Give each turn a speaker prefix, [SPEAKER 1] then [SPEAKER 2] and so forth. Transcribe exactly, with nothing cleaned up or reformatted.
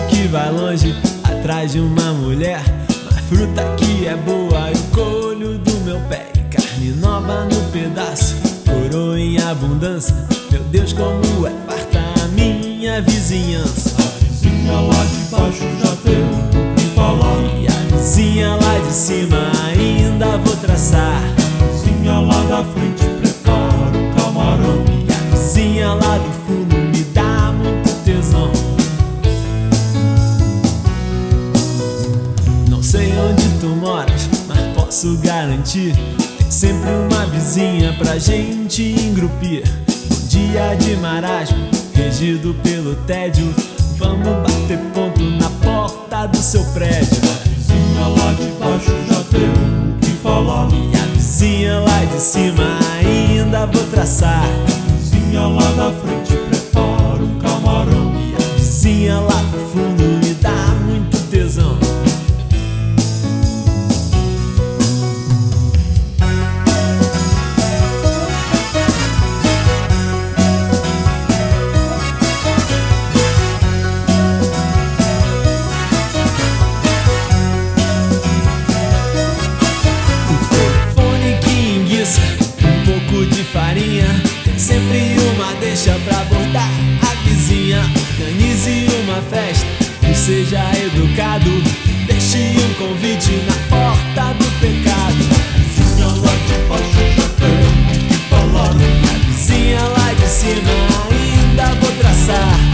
[SPEAKER 1] que vai longe atrás de uma mulher. Mas fruta que é boa eu colho do meu pé. Carne nova no pedaço, coroa em abundância. Meu Deus, como é farta a minha vizinhança.
[SPEAKER 2] A vizinha lá de baixo já deu o que falar,
[SPEAKER 1] E a vizinha lá de cima ainda vou traçar.
[SPEAKER 2] a vizinha lá da frente prepara o camarão,
[SPEAKER 1] E a vizinha lá do fundo me dá muito tesão. Não sei onde tu moras, mas posso garantir, tem sempre uma vizinha pra gente engrupir. Um dia de marasmo, regido pelo tédio, vamos bater ponto na porta do seu prédio.
[SPEAKER 2] a vizinha lá de baixo já deu o que falar,
[SPEAKER 1] E a vizinha lá de cima ainda vou traçar.
[SPEAKER 2] a vizinha lá da frente prepara o camarão,
[SPEAKER 1] E a vizinha lá do fundo me dá muito tesão. Um pouco de farinha, tem sempre uma deixa pra bordar. A vizinha organize uma festa que seja educado, deixe um convite na porta do pecado.
[SPEAKER 2] a vizinha lá de baixo já deu o que falar,
[SPEAKER 1] A vizinha lá de cima ainda vou traçar.